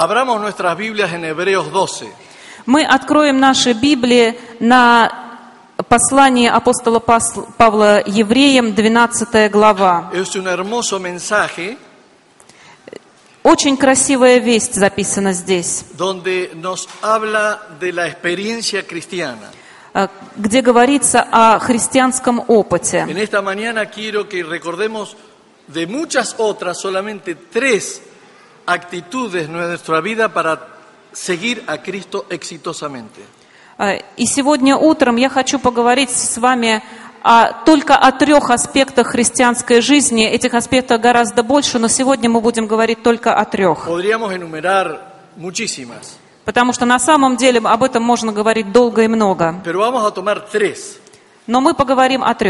Abramos nuestras Biblias en Hebreos 12. Мы откроем наши Библии на послание апостола Павла евреям, 12 глава. Es un hermoso mensaje Очень красивая весть записана здесь, donde nos habla de la experiencia cristiana. где говорится о христианском опыте. En esta mañana quiero que recordemos de muchas otras, solamente 3 actitudes en nuestra vida para seguir a Cristo exitosamente. И сегодня утром я хочу поговорить с вами только о 3 аспектах христианской жизни. Этих аспектов гораздо больше, но сегодня мы будем говорить только о 3. Podríamos enumerar muchísimas, Потому что на самом деле об этом можно говорить долго и много. pero vamos a tomar 3. Но мы поговорим о 3.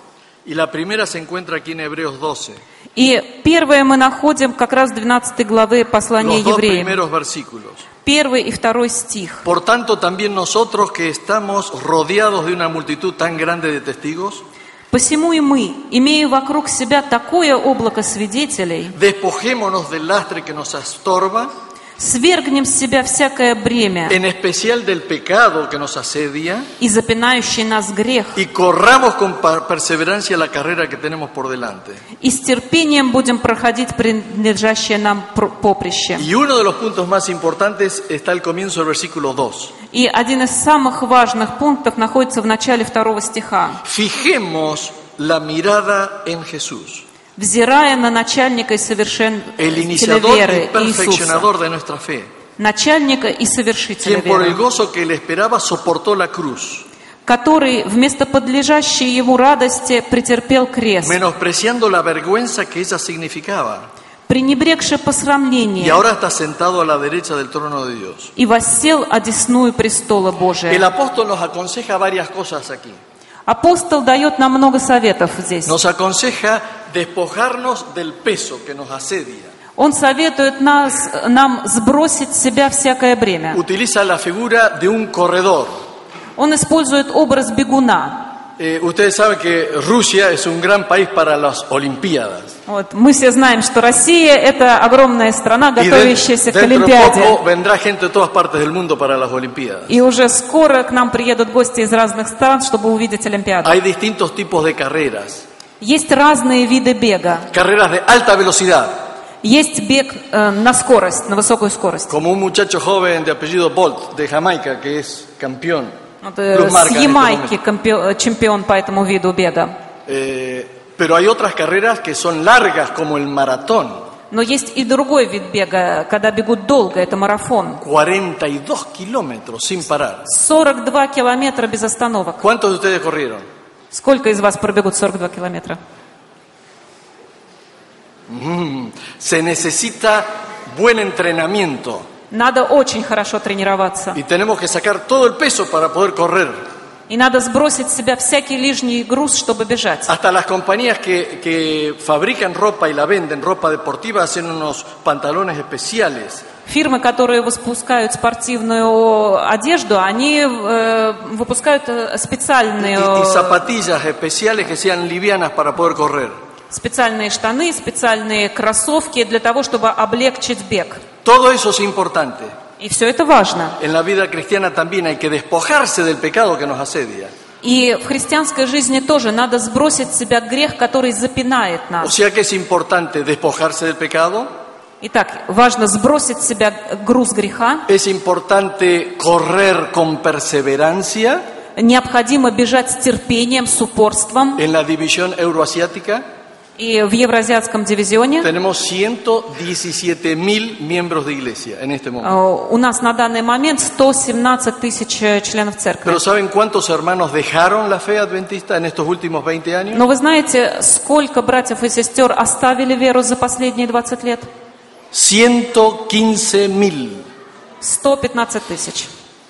Y la primera se encuentra aquí en Hebreos 12, И первое мы находим как раз в 12 главы послания los 2 евреям. primeros versículos. 1 и 2 стих. Por tanto, también nosotros que estamos rodeados de una multitud tan grande de testigos, «Посему и мы, имея вокруг себя такое облако свидетелей, despojémonos del lastre que nos estorba, свергнем с себя всякое бремя en especial del pecado que nos asedia, и запинающий нас грех, y corramos con perseverancia la carrera que tenemos por delante». и с терпением будем проходить принадлежащее нам поприще». Y uno de los puntos más importantes está al comienzo del versículo 2. И один из самых важных пунктов находится в начале 2 стиха. Fijemos la mirada en Jesús, «Взирая на начальника и el совершителя iniciador y веры Иисуса». perfeccionador de nuestra fe, Начальника и совершителя quien por el веры, gozo que le esperaba soportó la cruz, который вместо подлежащей ему радости претерпел крест, menospreciando la vergüenza que ella significaba, пренебрегши y посрамление, ahora está sentado a la derecha del trono de Dios. и воссел одесную престола El Божия. apóstol nos aconseja varias cosas aquí. Апостол дает нам много советов здесь. Nos aconseja despojarnos del peso que nos asedia. Он советует нам сбросить с себя всякое бремя. Utiliza la figura de un corredor. Он использует образ бегуна. Ustedes saben que Rusia es un gran país para las Olimpiadas. Вот. Мы все знаем, что Россия – это огромная страна, Y готовящаяся к dentro de Олимпиаде. poco vendrá gente de todas partes del mundo para las Olimpiadas. И уже скоро к нам приедут гости из разных стран, чтобы увидеть Олимпиаду. Hay distintos tipos de carreras. Есть разные виды бега. Carreras de alta velocidad. Есть бег на скорость, на высокую скорость. Como un muchacho joven de apellido Bolt, de Jamaica, que es campeón. Вот, Плюс с марка, Ямайки чемпион по этому виду бега. Pero hay otras carreras que son largas, como el maratón. Но есть и другой вид бега, когда бегут долго, это марафон. 42 kilómetros sin parar. 42 километра без остановок. ¿Cuántos de ustedes corrieron? Сколько из вас пробегут 42 километра? Se necesita buen entrenamiento. Надо очень хорошо тренироваться. Y tenemos que sacar todo el peso para poder correr. И надо сбросить с себя всякий лишний груз, чтобы бежать. Hasta las compañías que fabrican ropa y la venden, ropa deportiva, hacen unos pantalones especiales. Фирмы, которые выпускают спортивную одежду, они выпускают специальные Y zapatillas especiales que sean livianas para poder correr. специальные штаны, специальные кроссовки для того, чтобы облегчить бег. Todo eso es importante. И все это важно. En la vida cristiana también hay que despojarse del pecado que nos asedia. И в христианской жизни тоже надо сбросить с себя грех, который запинает O нас. sea que es importante despojarse del pecado, Итак, важно сбросить с себя груз греха. es importante correr con perseverancia. Необходимо бежать с терпением, с упорством. En la división euroasiática И в Евразиатском дивизионе tenemos 117.000 miembros de iglesia en este momento. у нас на данный момент 117 тысяч членов церкви. Pero ¿saben cuántos hermanos dejaron la fe adventista en estos últimos 20 años? Но вы знаете, сколько братьев и сестер оставили веру за последние 20 лет? 115.000. 115 тысяч.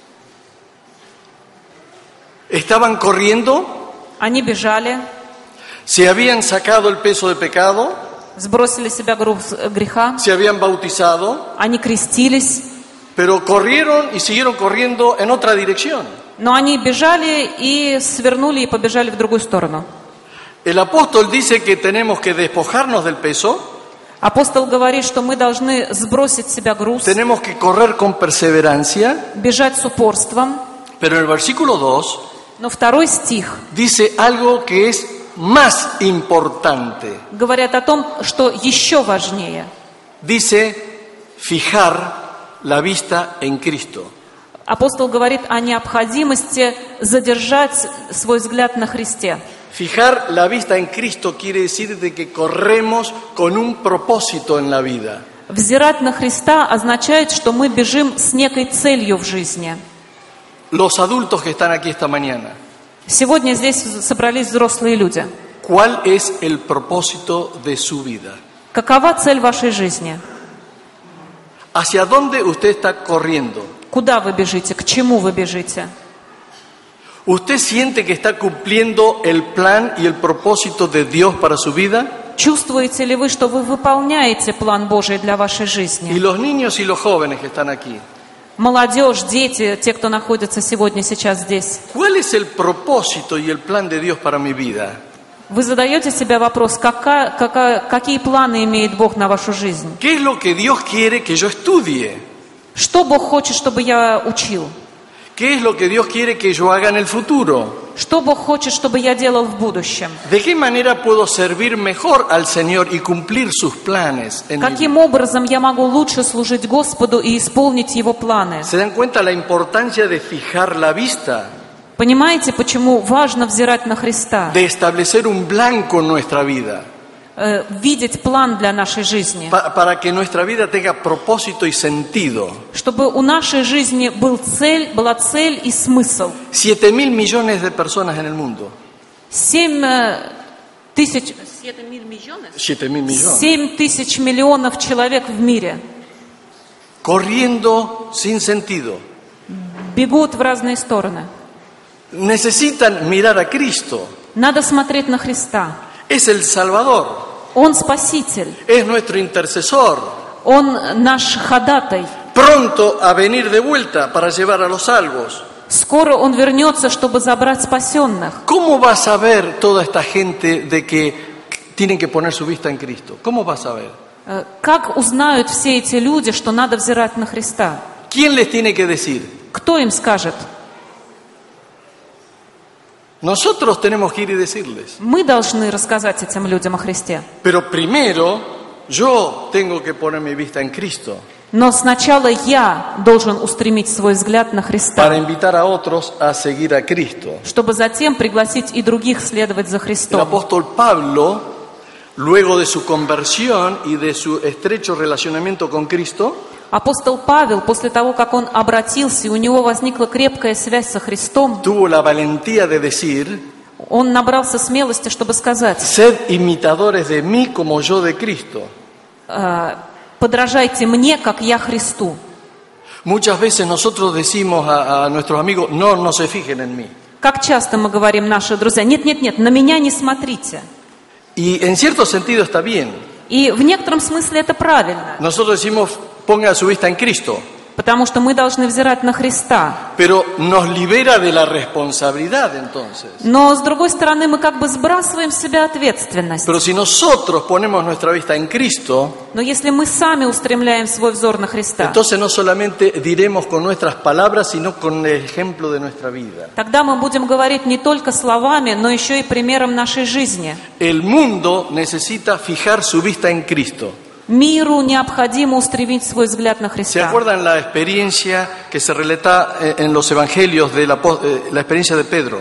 Estaban corriendo, Они бежали, se habían sacado el peso de pecado, сбросили с себя груз греха, se habían bautizado, они крестились, pero corrieron y siguieron corriendo en otra dirección. но они бежали и свернули и побежали в другую сторону. El apóstol dice que tenemos que despojarnos del peso Апостол говорит, что мы должны сбросить с себя груз, tenemos que correr con perseverancia, бежать с упорством. pero en el versículo 2 Но второй стих dice algo que es más importante. говорит о том, что еще важнее. Dice fijar la vista en Cristo. Апостол говорит о необходимости задержать свой взгляд на Христе. Fijar la vista en Cristo quiere decir de que corremos con un propósito en la vida. Взирать на Христа означает, что мы бежим с некой целью в жизни. Los adultos que están aquí esta mañana, Сегодня здесь собрались взрослые люди. ¿cuál es el propósito de su vida? Какова цель вашей жизни? ¿Hacia dónde usted está corriendo? Куда вы бежите? К чему вы бежите? ¿Usted siente que está cumpliendo el plan y el propósito de Dios para su vida? Чувствуете ли вы, что вы выполняете план Божий для вашей Y жизни? los niños y los jóvenes que están aquí, Молодежь, дети, те, кто находится сегодня, сейчас здесь. ¿cuál es el propósito y el plan de Dios para mi vida? Вы задаете себе вопрос, какие планы имеет Бог на вашу жизнь? ¿Qué es lo que Dios quiere que yo estudie? Что Бог хочет, чтобы я учил? ¿Qué es lo que Dios quiere que yo haga en el futuro? Что Бог хочет, чтобы я делал в будущем? ¿De qué manera puedo servir mejor al Señor y cumplir sus planes en mi vida? Каким образом я могу лучше служить Господу и исполнить Его планы? ¿Se dan cuenta la importancia de fijar la vista? Понимаете, почему важно взирать на Христа? De establecer un blanco en nuestra vida, Видеть план для нашей жизни. para que nuestra vida tenga propósito y sentido. Чтобы у нашей жизни была цель и смысл. 7.000 millones de personas en el mundo. 7 тысяч 7.000 millones. 7 тысяч миллионов человек в мире Corriendo sin sentido. бегут в разные стороны. Necesitan mirar a Cristo. Надо смотреть на Христа. Es el Salvador. Он Спаситель. Es nuestro intercesor. Он наш ходатай. Pronto a venir de vuelta para llevar a los salvos. Скоро Он вернется, чтобы забрать спасенных. ¿Cómo va a saber toda esta gente de que tienen que poner su vista en Cristo? ¿Cómo va a saber? Как узнают все эти люди, что надо взирать на Христа? ¿Quién les tiene que decir? Кто им скажет? Nosotros tenemos que ir y decirles. Мы должны рассказать этим людям о Христе. Pero primero, yo tengo que poner mi vista en Cristo Но сначала я должен устремить свой взгляд на para Христа, invitar a otros a seguir a Cristo. чтобы затем пригласить и других следовать за El Христом. apóstol Pablo, luego de su conversión y de su estrecho relacionamiento con Cristo, Апостол Павел, после того, как он обратился, и у него возникла крепкая связь со Христом, tuvo la valentía de decir: он набрался смелости, чтобы сказать: sed imitadores de mí como yo de Cristo. «Подражайте мне, как я Христу». Muchas veces nosotros decimos a nuestros amigos: no se fijen en mí. Как часто мы говорим нашим друзьям: «Нет, на меня не смотрите». Y en cierto sentido está bien. И в некотором смысле это правильно, Nosotros decimos: ponga su vista en Cristo. потому что мы должны взирать на Христа. Pero nos libera de la responsabilidad entonces. Но, с другой стороны, мы как бы сбрасываем с себя ответственность. Pero si nosotros ponemos nuestra vista en Cristo, Но если мы сами устремляем свой взор на Христа, entonces no solamente diremos con nuestras palabras, sino con el ejemplo de nuestra vida. тогда мы будем говорить не только словами, но еще и примером нашей жизни. El mundo necesita fijar su vista en Cristo. Миру необходимо устремить свой взгляд на ¿Se Христа. acuerdan la experiencia que se relata en los evangelios de la experiencia de Pedro?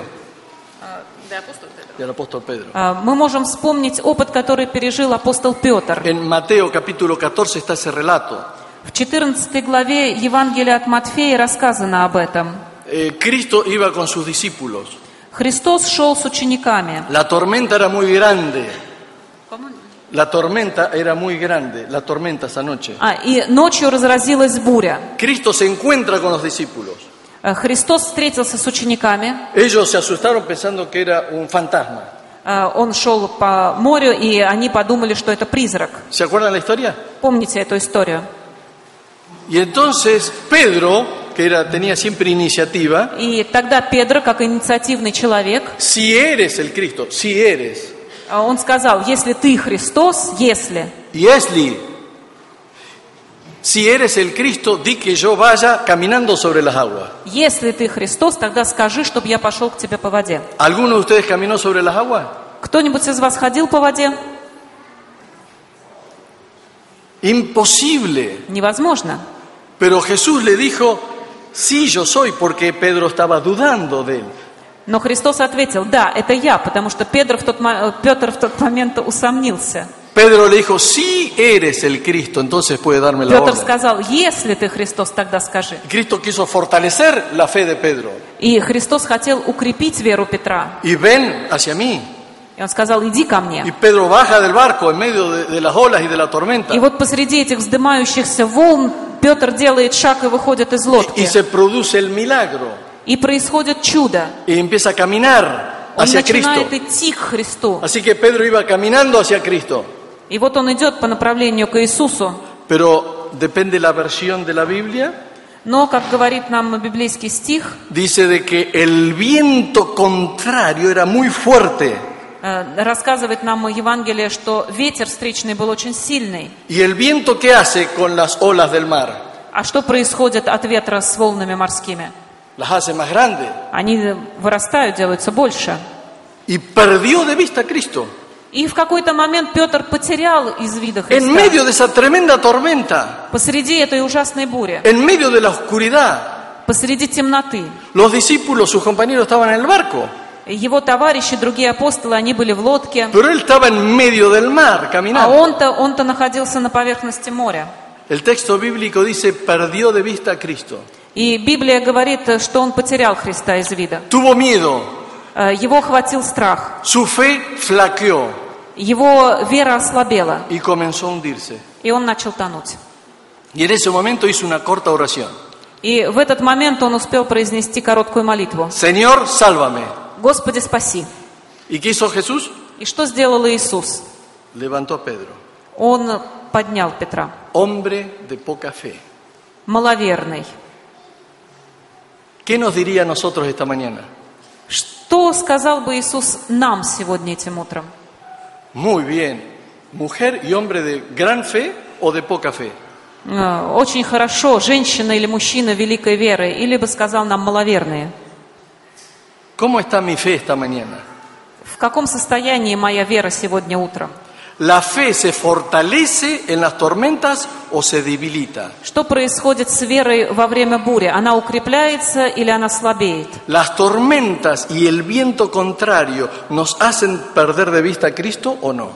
Del apóstol Pedro. Мы можем вспомнить опыт, который пережил апостол Петр. En Mateo capítulo 14 está ese relato. В 14 главе Евангелия от Матфея рассказано об этом. Cristo iba con sus discípulos. Христос шел с учениками. La tormenta era muy grande. La tormenta era muy grande, la tormenta esa noche. И ночью разразилась буря. Cristo se encuentra con los discípulos. Христос встретился с учениками. Ellos se asustaron pensando que era un fantasma. Он шел по морю, и они подумали, что это призрак. ¿Se acuerdan la historia? Помните эту историю? Y entonces Pedro, que tenía siempre iniciativa, И тогда Петр, как инициативный человек, si eres el Cristo, si eres, он сказал: если ты Христос, если, y Esli, si eres el Cristo, di que yo vaya caminando sobre las aguas. Если ты Христос, тогда скажи, чтобы я пошел к тебе по воде. ¿Alguno de ustedes caminó sobre las aguas? Кто-нибудь из вас ходил по воде? Imposible. Невозможно. Pero Jesús le dijo, sí, yo soy, porque Pedro estaba dudando de él. Но Христос ответил: да, это я, потому что Петр в тот момент усомнился. Pedro le dijo, sí eres el Cristo, entonces puede darme la Петр orden. сказал: если ты Христос, тогда скажи. Cristo quiso fortalecer la fe de Pedro. И Христос хотел укрепить веру Петра. Y ven hacia mí. И он сказал: иди ко мне. Y Pedro baja del barco en medio de las olas y de la tormenta. И вот посреди этих вздымающихся волн Петр делает шаг и выходит из лодки. Y se produce el milagro. И происходит чудо. Y empieza a caminar Он hacia Cristo. начинает идти к Христу. Así que Pedro iba caminando hacia Cristo. И вот он идет по направлению к Иисусу. Pero depende la versión de la Biblia. Но, как говорит нам библейский стих, Dice de que el viento contrario era muy fuerte. рассказывает нам Евангелие, что ветер встречный был очень сильный. ¿Y el viento qué hace con las olas del mar? А что происходит от ветра с волнами морскими? Las hace más grandes. Они вырастают, делаются больше. Y perdió de vista a Cristo. И в какой-то момент Петр потерял из вида En Христа. medio de esa tremenda tormenta, Посреди этой ужасной бури, en medio de la oscuridad, посреди темноты. los discípulos, sus compañeros estaban en el barco. Его товарищи, другие апостолы, они были в лодке. Pero él estaba en medio del mar, А caminando. он-то находился на поверхности моря. El texto bíblico dice, perdió de vista a Cristo. И Библия говорит, что он потерял Христа из вида. Tuvo miedo, Его охватил страх. su fe flaqueó Его вера ослабела, y comenzó a hundirse. и он начал тонуть. Y en ese momento hizo una corta oración. И в этот момент он успел произнести короткую молитву. Señor, sálvame. «Господи, спаси». ¿Y qué hizo Jesús? И что сделал Иисус? Levantó a Pedro, Он поднял Петра. hombre de poca fe. Маловерный. ¿Qué nos diría a nosotros esta mañana? Что сказал бы Иисус нам сегодня этим утром? Muy bien, mujer y hombre de gran fe o de poca fe. Очень хорошо, женщина или мужчина великой веры, или бы сказал нам маловерные. ¿Cómo está mi fe esta mañana? В каком состоянии моя вера сегодня утром? ¿La fe se fortalece en las tormentas o se debilita? Что происходит с верой во время бури? Она укрепляется или она слабеет? ¿Las tormentas y el viento contrario nos hacen perder de vista a Cristo o no?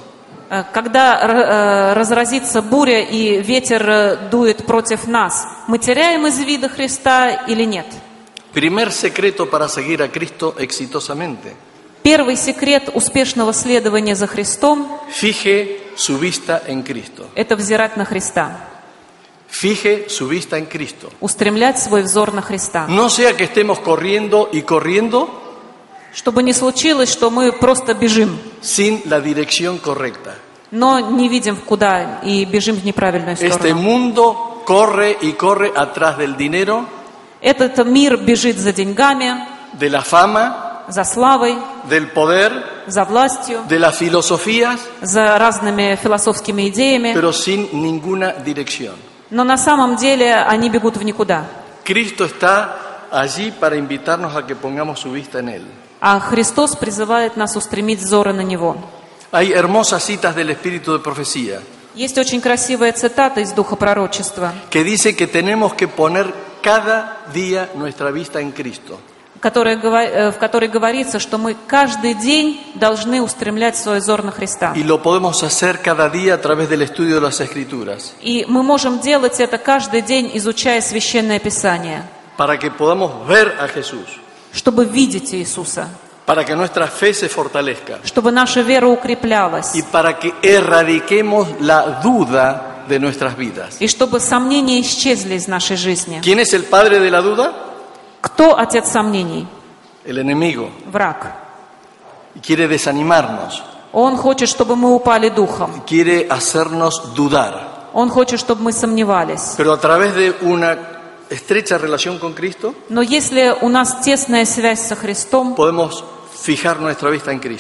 Когда разразится буря и ветер дует против нас, мы теряем из вида Христа или нет? Primer secreto para seguir a Cristo exitosamente. Первый секрет успешного следования за Христом Fije su vista en Cristo. – это взирать на Христа, Fije su vista en Cristo. устремлять свой взор на Христа. No sea que estemos corriendo y corriendo Чтобы не случилось, что мы просто бежим, sin la dirección correcta. но не видим куда и бежим в неправильную Este сторону. mundo corre y corre atrás del dinero, Этот мир бежит за деньгами, de la fama, за славой, del poder, за властью, de las filosofías, за разными философскими идеями, pero sin ninguna dirección. но на самом деле они бегут в никуда. Cristo está allí para invitarnos a que pongamos su vista en Él. А Христос призывает нас устремить взоры на Него. Hay hermosas citas del Espíritu de Profecía Есть очень красивая цитата из Духа Пророчества, que dice que tenemos que poner cada día nuestra vista en Cristo. в которой говорится, что мы каждый день должны устремлять свой взор на Христа. Y lo podemos hacer cada día a través del estudio de las Escrituras, И мы можем делать это каждый день, изучая Священное Писание, para que podamos ver a Jesús, чтобы видеть Иисуса, para que nuestra fe se fortalezca чтобы наша вера укреплялась, y para que erradiquemos la duda de nuestras vidas. и чтобы сомнения исчезли из нашей жизни. ¿Quién es el padre de la duda? Кто отец сомнений? El enemigo. Враг. Y quiere desanimarnos, Он хочет, чтобы мы упали духом. quiere hacernos dudar. Он хочет, чтобы мы сомневались. Pero a través de una estrecha relación con Cristo, Но если у нас тесная связь со Христом, podemos fijar nuestra vista en Cristo.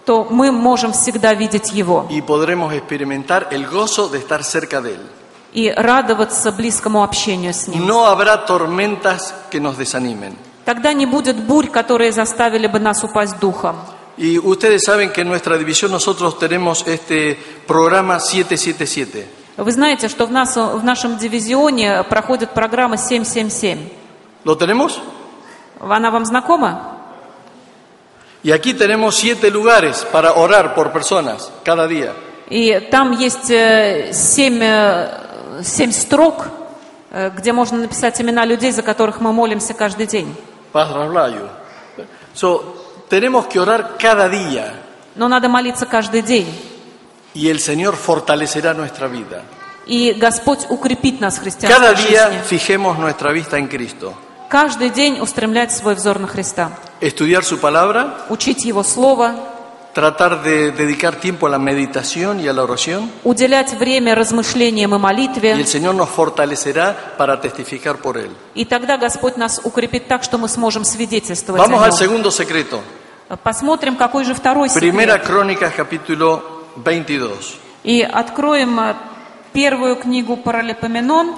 то мы можем всегда видеть Его y podremos experimentar el gozo de estar cerca de Él. и радоваться близкому общению с Ним. No habrá tormentas que nos desanimen. Тогда не будет бурь, которые заставили бы нас упасть духом. Y ustedes saben que en nuestra división nosotros tenemos este programa 777. Вы знаете, что в нашем дивизионе проходит программа 777. ¿Lo tenemos? Она вам знакома? Y aquí tenemos 7 lugares para orar por personas cada día. И там есть 7 строк, где можно написать имена людей, за которых мы молимся каждый день. Tenemos que orar cada día. Но надо молиться каждый день. Y el Señor fortalecerá nuestra vida. И Господь укрепит нас в Cada христианской día жизни. fijemos nuestra vista en Cristo. Каждый день устремлять свой взор на Христа. Estudiar su palabra, Учить Его Слово, tratar de dedicar tiempo a la meditación y a la oración. уделять время размышлениям и Y молитве. el Señor nos fortalecerá para testificar por Él. И тогда Господь нас укрепит так, что мы сможем свидетельствовать Vamos о al Нем. segundo secreto. Посмотрим, какой же второй Primera секрет. Crónicas, capítulo 22. И откроем первую книгу Паралипоменон,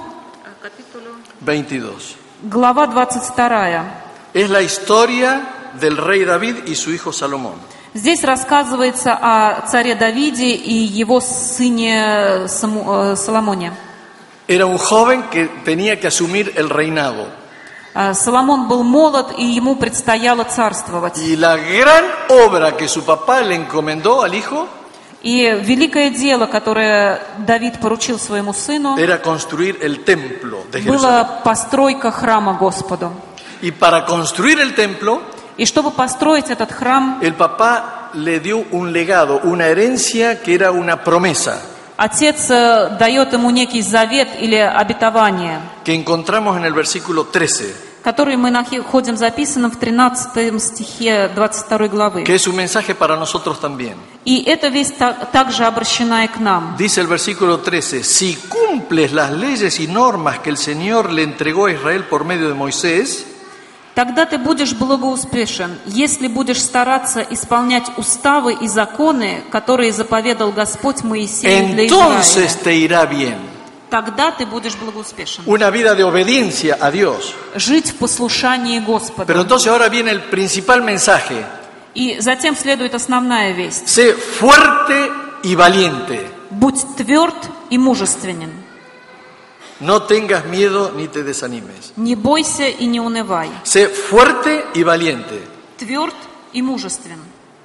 22. глава 22. Es la historia del rey David y su hijo Salomón. Здесь рассказывается о царе Давиде и его сыне Соломоне. Era un joven que tenía que asumir el reinado. Соломон был молод, и ему предстояло царствовать. Y la gran obra que su papá le encomendó al hijo И великое дело, которое Давид поручил своему сыну, era construir el templo de Jerusalén. была постройка храма Господу. Y para construir el templo, И чтобы построить этот храм, el papá le dio un legado, una herencia que era una promesa отец дает ему некий завет или обетование, que encontramos en el versículo 13, который мы находим записанным в 13 стихе 22 главы. que es un mensaje para nosotros también. И эта весть также обращена и к нам. Dice el versículo 13, si cumples las leyes y normas que el Señor le entregó a Israel por medio de Moisés, Тогда ты будешь благоуспешен, если будешь стараться исполнять уставы и законы, которые заповедал Господь Моисею для entonces Израиля. te irá bien. Тогда ты будешь благоуспешен. Una vida de obediencia a Dios. Жить в послушании Господа. Pero entonces ahora viene el principal mensaje. И затем следует основная весть. Sé fuerte y valiente. Будь тверд и мужественен. No tengas miedo ni te desanimes. Не бойся и не унывай. Sé fuerte y valiente. Тверд и мужествен.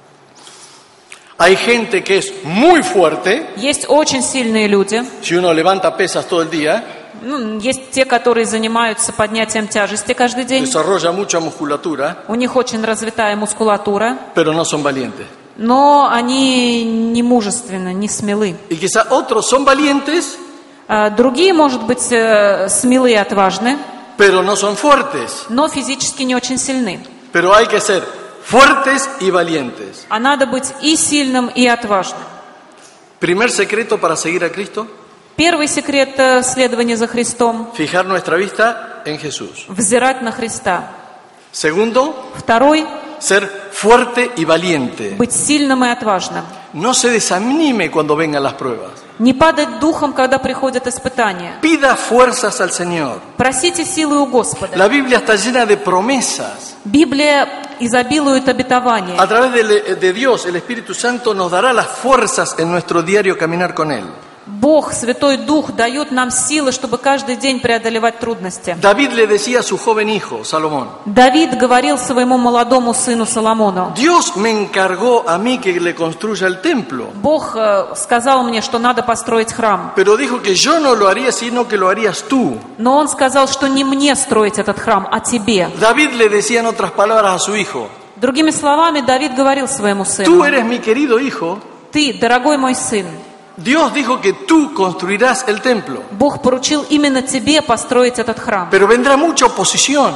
Hay gente que es muy fuerte. Есть очень сильные люди. Si uno levanta pesas todo el día, Есть те, которые занимаются поднятием тяжести каждый день. desarrolla mucha musculatura, У них очень развитая мускулатура. pero no son valientes. Но они не мужественны, не смелы. Y quizá otros son valientes, Другие, может быть, смелы и отважны, pero no son fuertes. но физически не очень сильны. Pero hay que ser fuertes y valientes. А надо быть и сильным, и отважным. Primer secreto para seguir a Cristo, Первый секрет следования за Христом fijar nuestra vista en Jesús. – взирать на Христа. Segundo, Второй ser fuerte y valiente. – быть сильным и отважным. No se desanime cuando vengan las pruebas. Не падать духом, когда приходят испытания. Pida fuerzas al Señor. Просите силы у Господа. La Biblia está llena de promesas. Библия изобилует обетованиями. A través de Dios, el Espíritu Santo nos dará las fuerzas en nuestro diario caminar con Él. Бог, Святой Дух, дает нам силы, чтобы каждый день преодолевать трудности. David le decía a su joven hijo, Salomón, Давид говорил своему молодому сыну Соломону: Dios me encargó a mí que le construya el templo, Бог сказал мне, что надо построить храм. pero dijo que yo no lo haría, sino que lo harías tú. Но он сказал, что не мне строить этот храм, а тебе. David le decía en otras palabras a su hijo, Другими словами, Давид говорил своему tú сыну: eres mi querido hijo, Ты, дорогой мой сын, Dios dijo que tú construirás el templo, Бог поручил именно тебе построить этот храм. pero vendrá mucha oposición.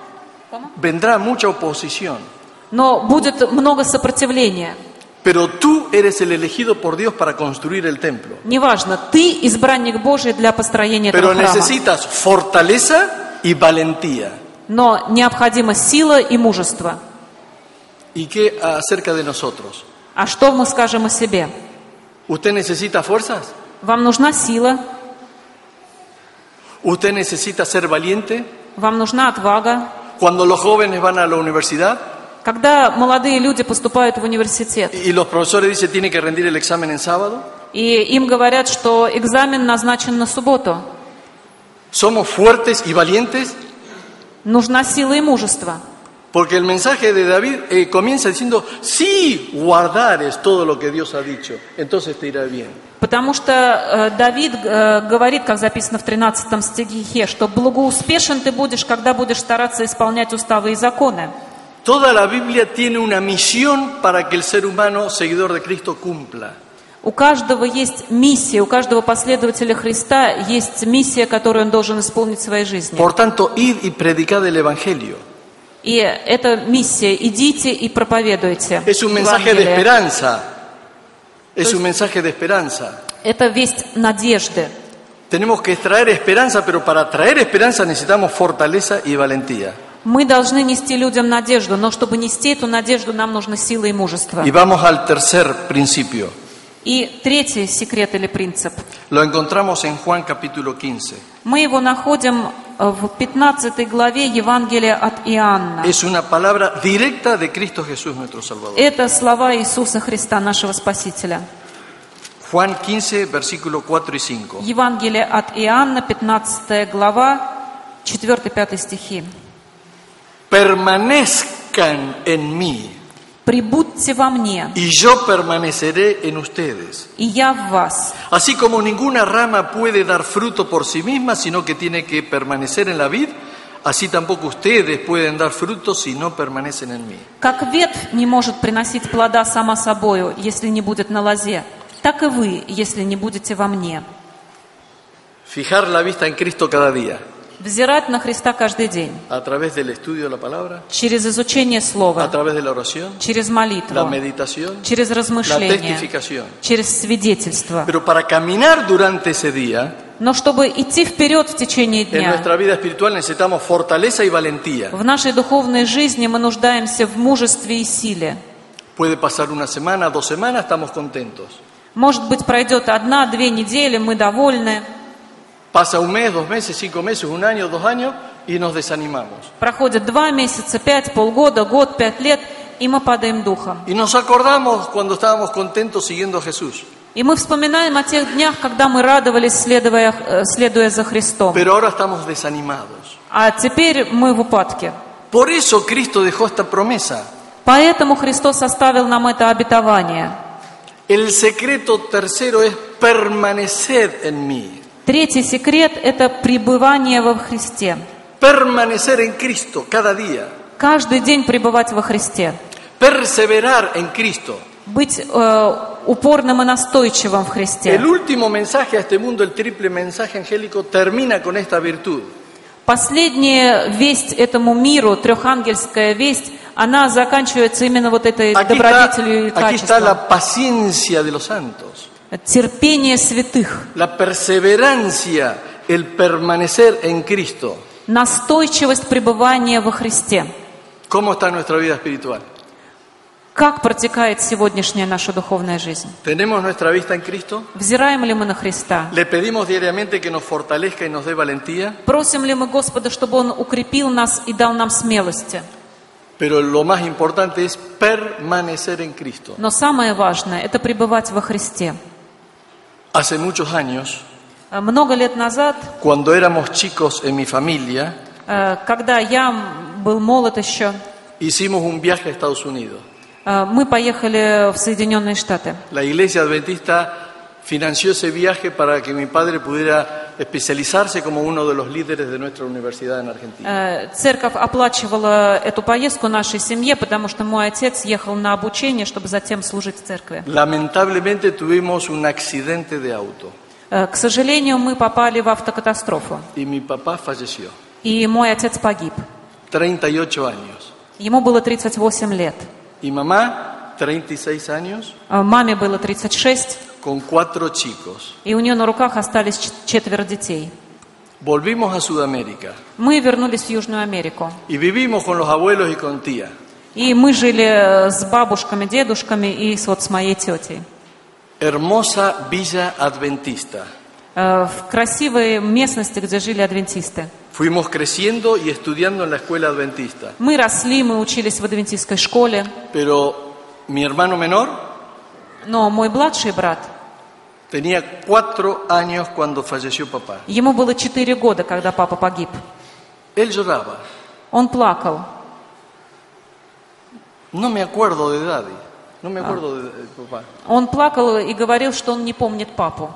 Vendrá mucha oposición. Но будет много сопротивления. Pero tú eres el elegido por Dios para construir el templo. Неважно, ты избранник Божий для построения этого Pero храма. necesitas fortaleza y valentía. Но необходима сила и мужество. ¿Y qué acerca de nosotros? А что мы скажем о себе? ¿Usted necesita fuerzas? Вам нужна сила, ¿Usted necesita ser valiente? вам нужна отвага. Cuando los jóvenes van a la universidad Когда молодые люди поступают в университет, y los profesores dicen tiene que rendir el examen en sábado, и им говорят, что экзамен назначен на субботу, ¿somos fuertes y valientes? нужна сила и мужество. Porque el mensaje de David comienza diciendo, si guardares todo lo que Dios ha dicho, entonces te irá bien. Потому что Давид говорит, как записано в 13 стихе, что благоуспешен ты будешь, когда будешь стараться исполнять уставы и законы. Toda la Biblia tiene una misión para que el ser humano, seguidor de Cristo, cumpla. У каждого есть миссия, у каждого последователя Христа есть миссия, которую он должен исполнить в своей жизни. Por tanto, id y predicad el Evangelio. И эта миссия: идите и проповедуйте. Es un mensaje de Евангелие. esperanza. Es un mensaje de esperanza. Это весть надежды. Tenemos que traer esperanza, pero para traer esperanza necesitamos fortaleza y valentía. Мы должны нести людям надежду, но чтобы нести эту надежду, нам нужна сила и мужество. Y vamos al tercer principio. И третий секрет или принцип. Lo encontramos en Juan capítulo 15. Мы его находим в 15 главе Евангелия от Иоанна. Es una palabra directa de Cristo Jesús, nuestro Salvador. Это слова Иисуса Христа, нашего Спасителя. Juan 15, versículo 4 y 5. Евангелие от Иоанна, 15 глава, 4-5 стихи. Permanezcan en mí, «Прибудьте во мне, y yo permaneceré en ustedes. и я в вас. Así como ninguna rama puede dar fruto por sí misma, sino que tiene que permanecer en la vid, así tampoco ustedes pueden dar fruto si no permanecen en mí». Как ветвь не может приносить плода сама собою, если не будет на лозе, так и вы, если не будете во мне». Fijar la vista en Cristo cada día, Взирать на Христа каждый день, a través del estudio de la palabra, через изучение a Слова, través de la oración, через la молитву, meditación, через la размышление, testificación. через свидетельство. Pero para caminar durante ese día, Но чтобы идти вперед в течение en дня, nuestra vida espiritual necesitamos fortaleza y valentía. в нашей духовной жизни мы нуждаемся в мужестве и силе. Puede pasar una semana, 2 semanas, estamos contentos. Может быть, пройдет 1-2 недели, мы довольны. Pasa un mes, 2 meses, 5 meses, 1 año, 2 años y nos desanimamos. Проходит 2 месяца, 5, полгода, год, 5 лет, и мы падаем духом. Y nos acordamos cuando estábamos contentos siguiendo a Jesús. И мы вспоминаем о тех днях, когда мы радовались, следуя за Христом. Pero ahora estamos desanimados. А теперь мы в упадке. Por eso Cristo dejó esta promesa. Поэтому Христос оставил нам это обетование. El secreto tercero es permanecer en mí. Третий секрет – это пребывание во Христе. Permanecer en Cristo cada día. Каждый день пребывать во Христе. Perseverar en Cristo. Быть упорным и настойчивым в Христе. El último mensaje a este mundo, el triple mensaje angélico, termina con esta virtud. Последняя весть этому миру, трехангельская весть, она заканчивается именно вот этой Aquí добродетелью и está качеством. la paciencia de los santos, Терпение святых, la perseverancia, el permanecer en Cristo. настойчивость пребывания во Христе. ¿Cómo está nuestra vida espiritual? Как протекает сегодняшняя наша духовная жизнь? ¿Tenemos nuestra vista en Cristo? Взираем ли мы на Христа? ¿Le pedimos diariamente que nos fortalezca y nos dé valentía? Просим ли мы Господа, чтобы Он укрепил нас и дал нам смелости? Pero lo más importante es permanecer en Cristo. Но самое важное – это пребывать во Христе. Hace muchos años, Много лет назад, cuando éramos chicos en mi familia, когда я был молод еще, hicimos un viaje a Estados Unidos. мы поехали в Соединенные Штаты. La iglesia adventista financió ese viaje para que mi padre pudiera especializarse como uno de los líderes de nuestra universidad en Argentina. Церковь оплачивала эту поездку нашей семье, потому что мой отец ехал на обучение, чтобы затем служить в церкви. Lamentablemente tuvimos un accidente de auto К сожалению, мы попали в автокатастрофу, y mi papá falleció, и мой отец погиб. 38 años. Ему было 38 лет. Y mamá, 36 años, Маме было 36, con 4 chicos. и у нее на руках остались 4 детей. Volvimos a Sudamérica Мы вернулись в Южную Америку. y vivimos con los abuelos y con tía. И мы жили с бабушками, дедушками и вот с моей тетей. Hermosa Villa Adventista. В красивой местности, где жили адвентисты. Fuimos creciendo y estudiando en la escuela adventista. Мы росли, мы учились в адвентистской школе. Pero mi hermano menor Но мой младший брат, tenía 4 años cuando falleció papá. ему было 4 года, когда папа погиб. Él lloraba. Он плакал. No me acuerdo de Daddy. No me acuerdo de papá. Он плакал и говорил, что он не помнит папу.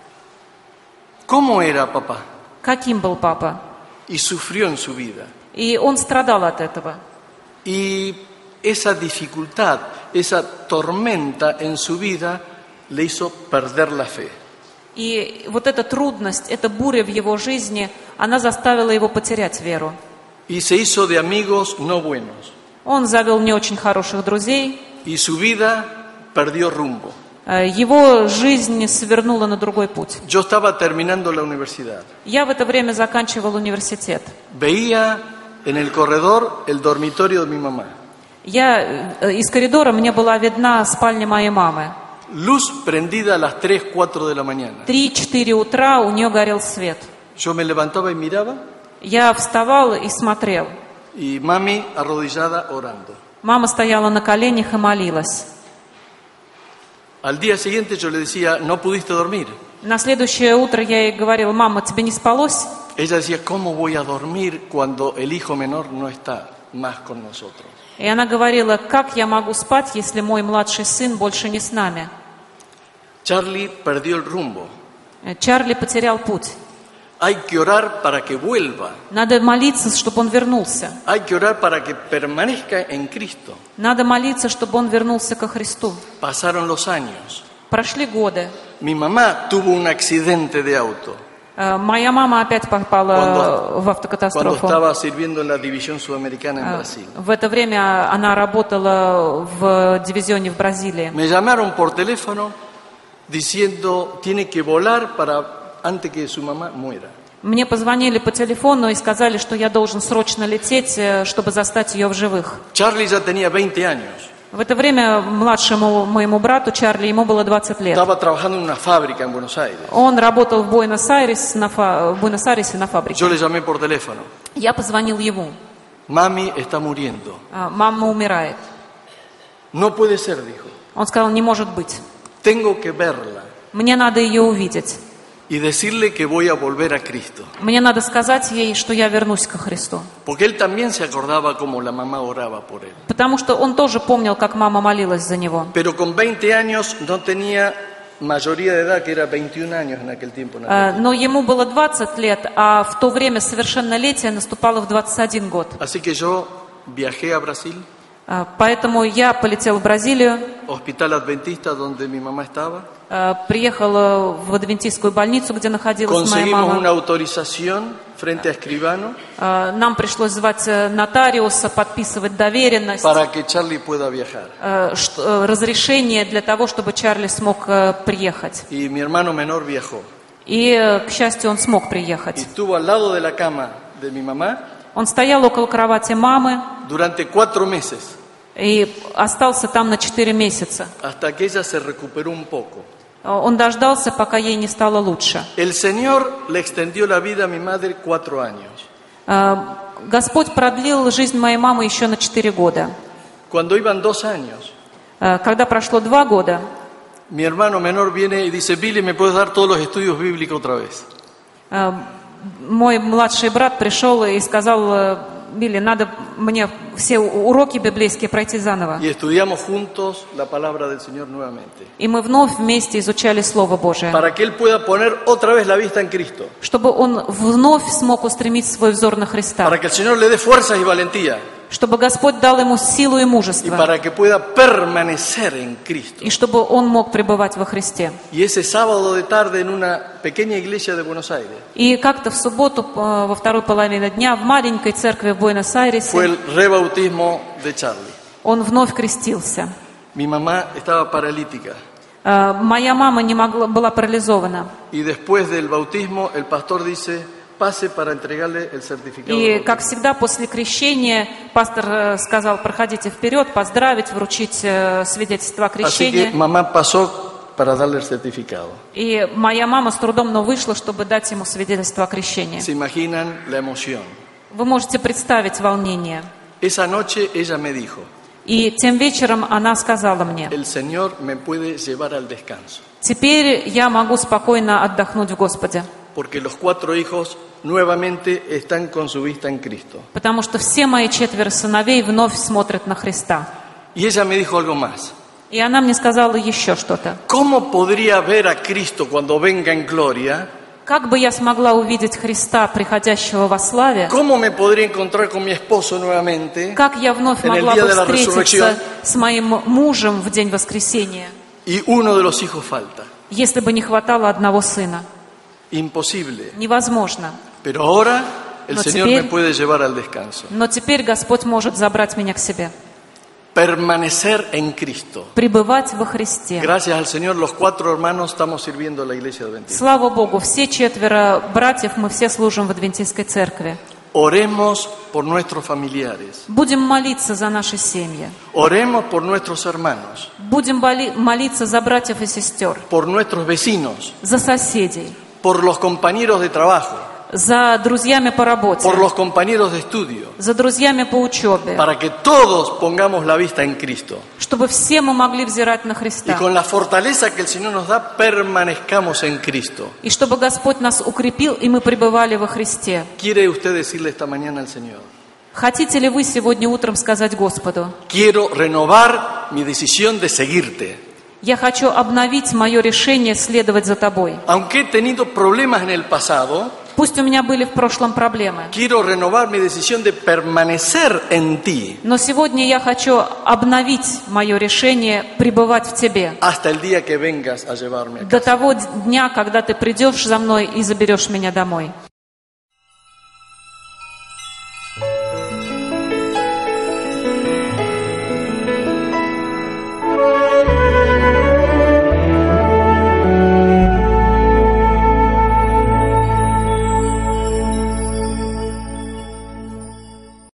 ¿Cómo era papá? Каким был папа? Y sufrió en su vida. И он страдал от этого. Y esa dificultad, esa tormenta en su vida le hizo perder la fe. И вот эта трудность, эта буря в его жизни, она заставила его потерять веру. Y se hizo de amigos no buenos. Он завел не очень хороших друзей. Y su vida perdió rumbo. Его жизнь свернула на другой путь. Yo estaba terminando la universidad. Я в это время заканчивал университет. Veía en el corredor el dormitorio de mi mamá. Из коридора мне была видна спальня моей мамы. Luz prendida a las 3, 4 de la mañana. 3-4 утра у нее горел свет. Yo me levantaba y miraba, Я вставал и смотрел. y mami arrodillada orando. Мама стояла на коленях и молилась. Al día siguiente yo le decía, ¿no pudiste dormir? На следующее утро я ей говорила: мама, тебе не спалось? Ella decía, ¿cómo voy a dormir cuando el hijo menor no está más con nosotros? И она говорила: как я могу спать, если мой младший сын больше не с нами? Charlie perdió el rumbo. Чарли потерял путь. Hay que orar para que vuelva. Надо молиться, чтобы он вернулся. Hay que orar para que permanezca en Cristo. Надо молиться, чтобы он вернулся ко Христу. Pasaron los años. Прошли годы. Mi mamá tuvo un accidente de auto Моя мама опять попала в cuando автокатастрофу. estaba sirviendo en la división sudamericana en Brasil. В это время она работала в дивизионе в Бразилии. Me llamaron por teléfono diciendo, tiene que volar antes que su mamá muera. Мне позвонили по телефону и сказали, что я должен срочно лететь, чтобы застать ее в живых. Charlie ya tenía 20 años. В это время младшему моему брату Чарли, ему было 20 лет. Estaba trabajando en una fábrica en Buenos Aires. Он работал в Буэнос-Айресе на фабрике. Yo le llamé por teléfono. Я позвонил ему. Mami está muriendo. Мама умирает. No puede ser, dijo. Он сказал: не может быть. Tengo que verla Мне надо ее увидеть. y decirle que voy a volver a Cristo. Мне надо сказать ей, что я вернусь ко Христу. Porque él también se acordaba cómo la mamá oraba por él. Потому что он тоже помнил, как мама молилась за него. Pero con 20 años no tenía mayoría de edad, que era 21 años en aquel tiempo. Но ему было 20 лет, а в то время совершеннолетие наступало в 21 год. Así que yo viajé a Brasil, Поэтому я полетел в Бразилию, Hospital Adventista, donde mi mamá estaba. приехал в адвентистскую больницу, где находилась моя Conseguimos una мама. autorización frente a escribano Нам пришлось звать нотариуса, подписывать доверенность, para que Charlie pueda viajar. разрешение для того, чтобы Чарли смог приехать. Y mi hermano menor viajó. И, к счастью, он смог Y приехать. estuvo al lado de la cama de mi mamá Он стоял около кровати мамы durante 4 meses, и остался там на 4 месяца. hasta que ella se recuperó un poco. Он дождался, пока ей не стало лучше. El Señor le extendió la vida a mi madre 4 años. Господь продлил жизнь моей мамы еще на 4 года. Cuando iban 2 años, Когда прошло 2 года, mi hermano menor viene y dice, Billy, ¿me puedes dar todos los estudios bíblicos otra vez? мой младший брат пришел и сказал: Билли, надо мне все уроки библейские пройти заново. Y estudiamos juntos la palabra del Señor nuevamente. И мы вновь вместе изучали Слово Божие, Para que Él pueda poner otra vez la vista en Cristo. чтобы он вновь смог устремить свой взор на Христа, Para que el Señor le dé fuerzas y valentía. чтобы Господь дал ему силу и Y мужество, para que pueda permanecer en Cristo. и чтобы он мог пребывать во Христе. Y ese sábado de tarde en una pequeña iglesia de Buenos Aires И как-то в субботу, во второй половине дня, в маленькой церкви в fue Буэнос-Айресе, el rebautismo de Charlie. он вновь крестился. Mi mamá estaba paralítica. Моя мама была парализована. Y después del bautismo el pastor dice, pase para entregarle el certificado. И, как всегда, после крещения пастор сказал, проходите вперед, поздравить, вручить свидетельство о Así que крещении. mamá pasó para darle el certificado. И моя мама с трудом, но вышла, чтобы дать ему свидетельство о крещении. ¿Se imaginan la emoción? Вы можете представить волнение. Esa noche ella me dijo, И тем вечером она сказала мне, el Señor me puede llevar al descanso, теперь я могу спокойно отдохнуть в Господе, porque los 4 hijos nuevamente están con su vista en Cristo. потому что все мои 4 сыновей вновь смотрят на Христа. Y ella me dijo algo más. И она мне сказала еще что-то. ¿Cómo podría ver a Cristo cuando venga en gloria? Как бы я смогла увидеть Христа, приходящего во славе? ¿Cómo me podría encontrar con mi esposo nuevamente Как я вновь en el могла día бы de la встретиться resurrección с моим мужем в день воскресения, y uno de los hijos falta? если бы не хватало одного сына? Imposible. Невозможно. Pero ahora el No, Señor теперь- me puede llevar al descanso. Но теперь Господь может забрать меня к себе. Permanecer en Cristo. Пребывать во Христе. Gracias al Señor, los 4 hermanos estamos sirviendo a la iglesia adventista. Слава Богу, все 4 братьев, мы все служим в Адвентистской церкви. Oremos por nuestros familiares. Будем молиться за наши семьи. Oremos por nuestros hermanos, Будем молиться за братьев и сестер, por nuestros vecinos, за соседей, por los compañeros de trabajo, за друзьями по работе, por los compañeros de estudio, за друзьями по учебе, para que todos pongamos la vista en Cristo. чтобы все мы могли взирать на Y Христа. con la fortaleza que el Señor nos da, permanezcamos en Cristo. И чтобы Господь нас укрепил, и мы пребывали во Христе. ¿Quiere usted decirle esta mañana al Señor? Хотите ли вы сегодня утром сказать Господу: Quiero renovar mi decisión de seguirte. я хочу обновить мое решение следовать за Тобой. Aunque he tenido problemas en el pasado, Пусть у меня были в прошлом проблемы, quiero renovar mi decisión de permanecer en ti но сегодня я хочу обновить мое решение пребывать в Тебе hasta el día que vengas a llevarme a до casa. того дня, когда Ты придешь за мной и заберешь меня домой.